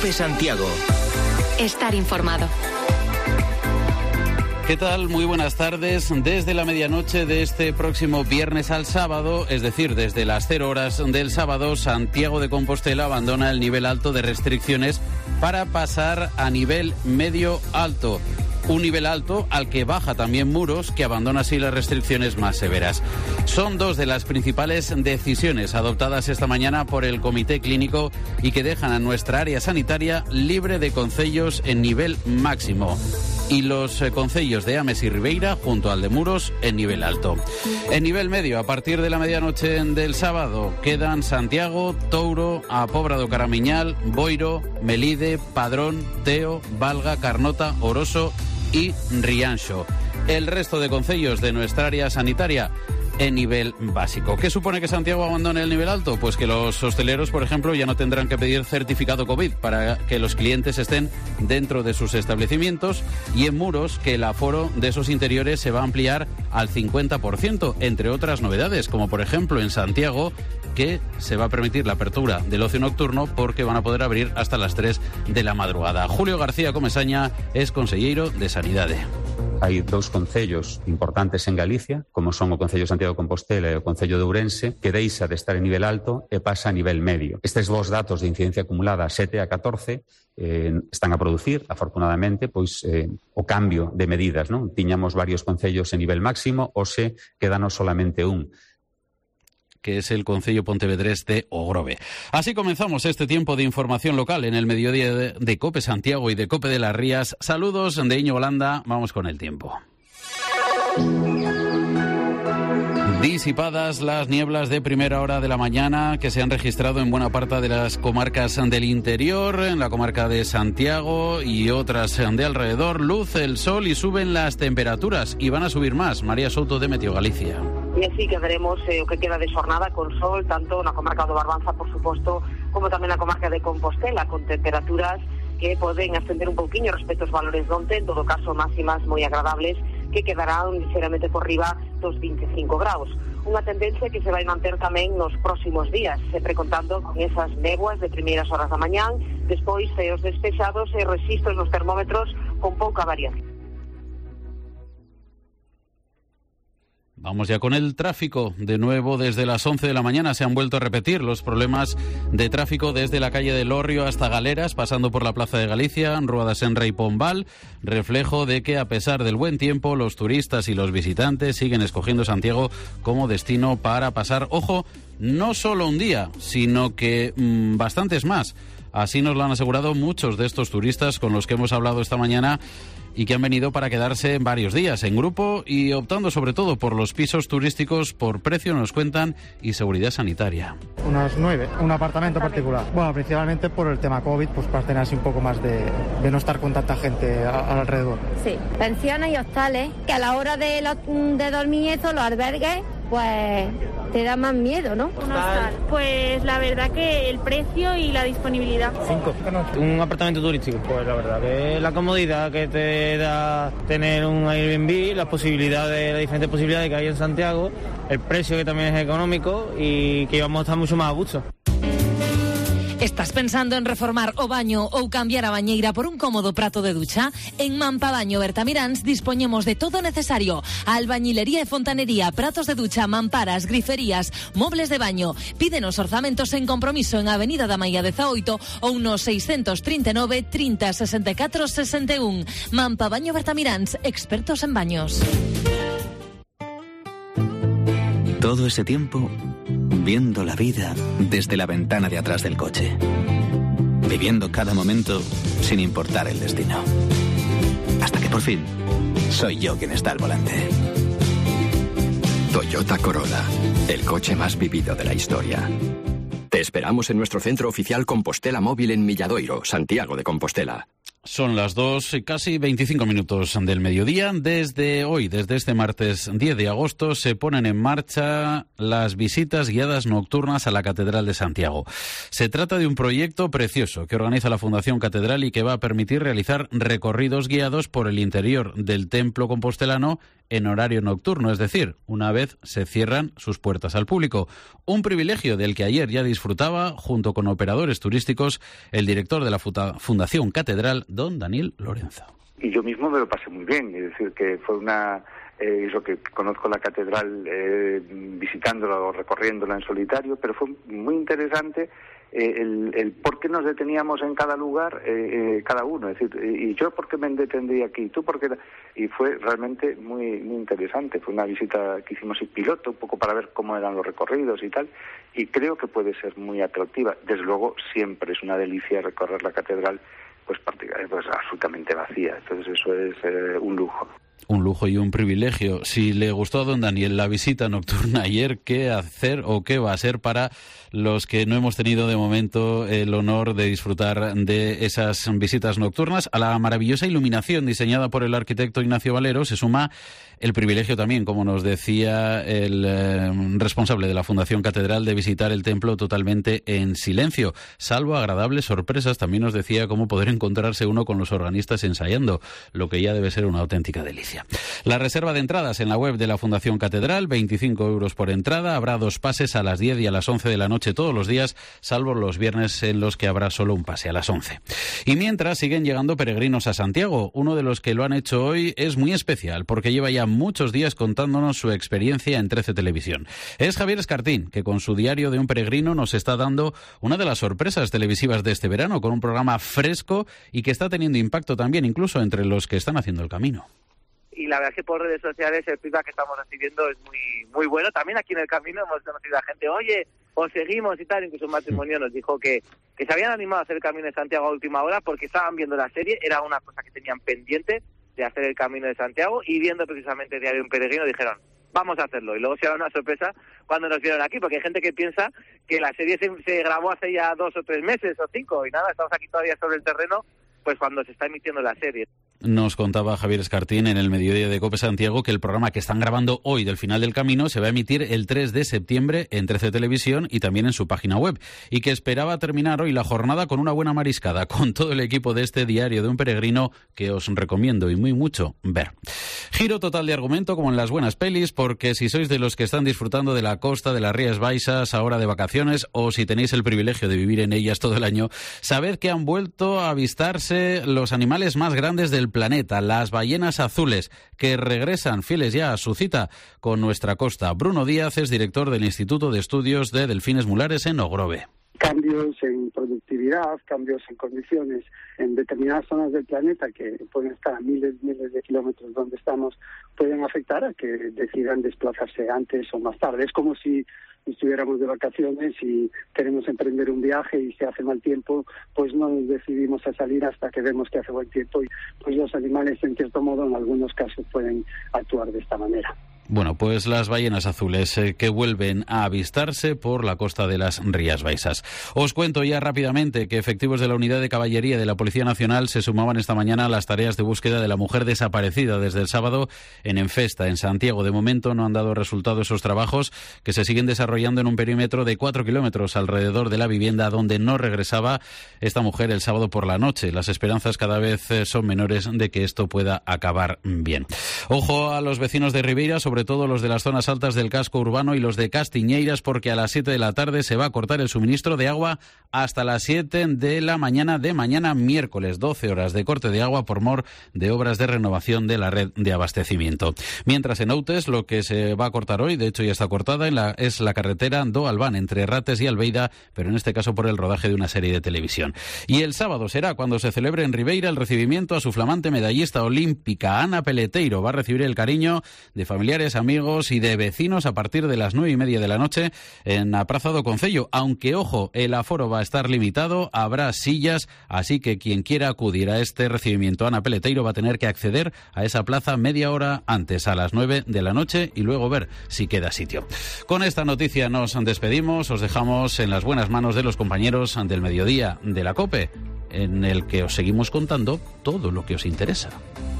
COPE Santiago. Estar informado. ¿Qué tal? Muy buenas tardes. Desde la medianoche de este próximo viernes al sábado, es decir, desde las 0 horas del sábado, Santiago de Compostela abandona el nivel alto de restricciones para pasar a nivel medio alto. Un nivel alto al que baja también Muros, que abandona así las restricciones más severas. Son dos de las principales decisiones adoptadas esta mañana por el Comité Clínico y que dejan a nuestra área sanitaria libre de concellos en nivel máximo. Y los concellos de Ames y Ribeira, junto al de Muros, en nivel alto. En nivel medio, a partir de la medianoche del sábado, quedan Santiago, Touro, A Pobra do Caramiñal, Boiro, Melide, Padrón, Teo, Valga, Carnota, Oroso y Rianxo. El resto de concellos de nuestra área sanitaria en nivel básico. ¿Qué supone que Santiago abandone el nivel alto? Pues que los hosteleros, por ejemplo, ya no tendrán que pedir certificado COVID para que los clientes estén dentro de sus establecimientos, y en Muros que el aforo de esos interiores se va a ampliar al 50%, entre otras novedades, como por ejemplo en Santiago, que se va a permitir la apertura del ocio nocturno porque van a poder abrir hasta las 3 de la madrugada. Julio García Comesaña es conselleiro de Sanidade. Hai dous concellos importantes en Galicia, como son o Concello de Santiago de Compostela e o Concello de Ourense, que deixa de estar en nivel alto e pasa a nivel medio. Estes vos datos de incidencia acumulada 7 a 14 están a producir, afortunadamente, pois o cambio de medidas, non? Tiñamos varios concellos en nivel máximo, hoxe quedanos solamente un, que es el concello pontevedrés de Ogrove. Así comenzamos este tiempo de información local en el mediodía de COPE Santiago y de COPE de las Rías. Saludos de Íñigo Landa, vamos con el tiempo. Disipadas las nieblas de primera hora de la mañana que se han registrado en buena parte de las comarcas del interior, en la comarca de Santiago y otras de alrededor. Luce el sol y suben las temperaturas y van a subir más. María Souto de Meteo Galicia. E así quedaremos o que queda de xornada con sol, tanto na comarca do Barbanza, por suposto, como tamén na comarca de Compostela, con temperaturas que poden ascender un pouquiño respecto aos valores de onte, en todo caso máximas moi agradables, que quedarán ligeramente por riba dos 25 graus. Unha tendencia que se vai manter tamén nos próximos días, sempre contando con esas néboas de primeiras horas da mañán, despois ceos despexados e rexistros nos termómetros con pouca variación. Vamos ya con el tráfico. De nuevo, desde las 11 de la mañana se han vuelto a repetir los problemas de tráfico desde la calle del Lorrio hasta Galeras, pasando por la Plaza de Galicia, Rúa da Senra y Pombal, reflejo de que a pesar del buen tiempo, los turistas y los visitantes siguen escogiendo Santiago como destino para pasar, ojo, no solo un día, sino que bastantes más. Así nos lo han asegurado muchos de estos turistas con los que hemos hablado esta mañana y que han venido para quedarse varios días en grupo y optando sobre todo por los pisos turísticos por precio, nos cuentan, y seguridad sanitaria. Unas 9, un apartamento particular. Bueno, principalmente por el tema COVID, pues para tener así un poco más de no estar con tanta gente alrededor. Sí, pensiones y hostales, que a la hora de dormir eso, los albergues, pues te da más miedo, ¿no? Un hostal. Pues la verdad que el precio y la disponibilidad. 5. Un apartamento turístico. Pues la verdad que la comodidad que te da tener un Airbnb, las diferentes posibilidades que hay en Santiago, el precio que también es económico y que vamos a estar mucho más a gusto. Estás pensando en reformar o baño ou cambiar a bañeira por un cómodo prato de ducha? En Mampabaño Bertamiráns dispoñemos de todo necesario: albañilería e fontanería, pratos de ducha, mamparas, griferías, mobles de baño. Pídenos orzamentos en compromiso en Avenida da Maía 18 ou no 639 30 64 61. Mampabaño Bertamiráns, expertos en baños. Todo ese tiempo viendo la vida desde la ventana de atrás del coche, viviendo cada momento sin importar el destino, hasta que por fin soy yo quien está al volante. Toyota Corolla, el coche más vivido de la historia. Te esperamos en nuestro centro oficial Compostela Móvil en Milladoiro, Santiago de Compostela. Son las 2 y casi 25 minutos del mediodía. Desde hoy, desde este martes 10 de agosto, se ponen en marcha las visitas guiadas nocturnas a la Catedral de Santiago. Se trata de un proyecto precioso que organiza la Fundación Catedral y que va a permitir realizar recorridos guiados por el interior del templo compostelano en horario nocturno, es decir, una vez se cierran sus puertas al público. Un privilegio del que ayer ya disfrutaba, junto con operadores turísticos, el director de la Fundación Catedral, don Daniel Lorenzo. Y yo mismo me lo pasé muy bien, es decir, que fue eso que conozco la catedral visitándola o recorriéndola en solitario, pero fue muy interesante el por qué nos deteníamos en cada lugar, cada uno, es decir, y yo por qué me detendría aquí, tú por qué, y fue realmente muy muy interesante. Fue una visita que hicimos en piloto, un poco para ver cómo eran los recorridos y tal, y creo que puede ser muy atractiva. Desde luego siempre es una delicia recorrer la catedral, pues absolutamente vacía, entonces eso es un lujo. Un lujo y un privilegio. Si le gustó a don Daniel la visita nocturna ayer, ¿qué hacer o qué va a ser para los que no hemos tenido de momento el honor de disfrutar de esas visitas nocturnas? A la maravillosa iluminación diseñada por el arquitecto Ignacio Valero se suma el privilegio también, como nos decía el responsable de la Fundación Catedral, de visitar el templo totalmente en silencio, salvo agradables sorpresas. También nos decía cómo poder encontrarse uno con los organistas ensayando, lo que ya debe ser una auténtica delicia. La reserva de entradas en la web de la Fundación Catedral, 25 euros por entrada. Habrá 2 pases a las 10 y a las 11 de la noche todos los días, salvo los viernes en los que habrá solo un pase a las 11. Y mientras siguen llegando peregrinos a Santiago, uno de los que lo han hecho hoy es muy especial porque lleva ya muchos días contándonos su experiencia en 13 Televisión. Es Javier Escartín, que con su diario de un peregrino nos está dando una de las sorpresas televisivas de este verano, con un programa fresco y que está teniendo impacto también incluso entre los que están haciendo el camino. Y la verdad es que por redes sociales el feedback que estamos recibiendo es muy bueno. También aquí en el camino hemos conocido a gente, oye, os seguimos y tal. Incluso un matrimonio nos dijo que se habían animado a hacer el Camino de Santiago a última hora porque estaban viendo la serie, era una cosa que tenían pendiente de hacer el Camino de Santiago, y viendo precisamente el diario de un peregrino dijeron, vamos a hacerlo. Y luego se dieron una sorpresa cuando nos vieron aquí, porque hay gente que piensa que la serie se grabó hace ya 2 o 3 meses o 5, y nada, estamos aquí todavía sobre el terreno, pues cuando se está emitiendo la serie. Nos contaba Javier Escartín en el Mediodía de COPE Santiago que el programa que están grabando hoy del final del camino se va a emitir el 3 de septiembre en 13 Televisión y también en su página web, y que esperaba terminar hoy la jornada con una buena mariscada con todo el equipo de este diario de un peregrino que os recomiendo y muy mucho ver. Giro total de argumento como en las buenas pelis, porque si sois de los que están disfrutando de la costa de las Rías Baixas ahora de vacaciones, o si tenéis el privilegio de vivir en ellas todo el año, sabed que han vuelto a avistarse los animales más grandes del planeta, las ballenas azules, que regresan fieles ya a su cita con nuestra costa. Bruno Díaz es director del Instituto de Estudios de Delfines Mulares en Ogrove. Cambios en productividad, cambios en condiciones en determinadas zonas del planeta que pueden estar a miles de kilómetros donde estamos, pueden afectar a que decidan desplazarse antes o más tarde. Es como si estuviéramos de vacaciones y queremos emprender un viaje y se hace mal tiempo, pues no nos decidimos a salir hasta que vemos que hace buen tiempo, y pues los animales en cierto modo en algunos casos pueden actuar de esta manera. Bueno, pues las ballenas azules que vuelven a avistarse por la costa de las Rías Baixas. Os cuento ya rápidamente que efectivos de la Unidad de Caballería de la Policía Nacional se sumaban esta mañana a las tareas de búsqueda de la mujer desaparecida desde el sábado en Enfesta, en Santiago. De momento no han dado resultado esos trabajos, que se siguen desarrollando en un perímetro de 4 kilómetros alrededor de la vivienda donde no regresaba esta mujer el sábado por la noche. Las esperanzas cada vez son menores de que esto pueda acabar bien. Ojo a los vecinos de Ribeira, sobre todo los de las zonas altas del casco urbano y los de Castiñeiras, porque a las 7 de la tarde se va a cortar el suministro de agua hasta las 7 de la mañana de mañana miércoles. 12 horas de corte de agua por mor de obras de renovación de la red de abastecimiento. Mientras en Outes, lo que se va a cortar hoy, de hecho ya está cortada, es la carretera do Albán entre Rates y Albeida, pero en este caso por el rodaje de una serie de televisión. Y el sábado será cuando se celebre en Ribeira el recibimiento a su flamante medallista olímpica, Ana Peleteiro. Va a recibir el cariño de familiares, amigos y de vecinos a partir de las 9:30 de la noche en la Praza do Concello. Aunque, ojo, el aforo va a estar limitado, habrá sillas, así que quien quiera acudir a este recibimiento a Ana Peleteiro va a tener que acceder a esa plaza media hora antes, a las 9 de la noche, y luego ver si queda sitio. Con esta noticia nos despedimos, os dejamos en las buenas manos de los compañeros del Mediodía de la COPE, en el que os seguimos contando todo lo que os interesa.